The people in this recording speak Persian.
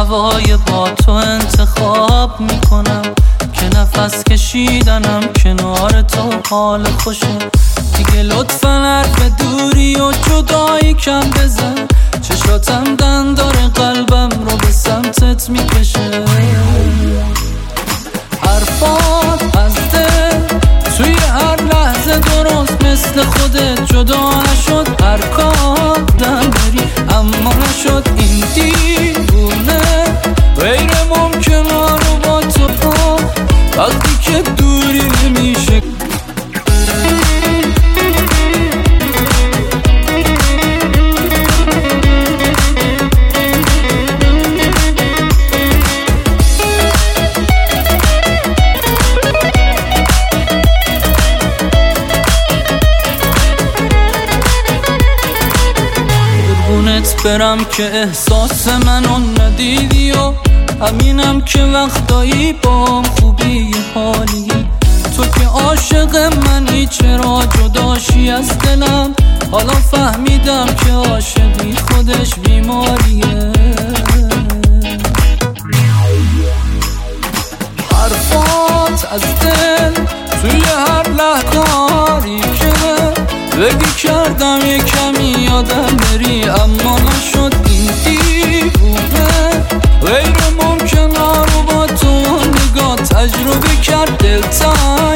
هوای با تو انتخاب میکنم که نفس کشیدنم کنار تو حال خوشه. دیگه لطفاً حرف دوری و جدایی کم بزن، چشاتم دنداره قلبم رو به سمتت میکشه. حرفات از دل توی هر لحظه درست مثل خودت جدا نشد. هر کادم بری اما نشد این دیوونه. غیر ممکنه رو با تو وقتی که دوری نمیشه. برم که احساس منو ندیدی و همینم که وقتایی با خوبی حالی. تو که عاشق منی چرا جداشی از دلم؟ حالا فهمیدم که عاشقی خودش بیماریه. حرفات از دل توی هر لحظه‌ای که بگی کردم یه کمی یادم بری اما نشد این دیوونه. غیر ممکنه رو با تو نگاه تجربه کرد دلتنگ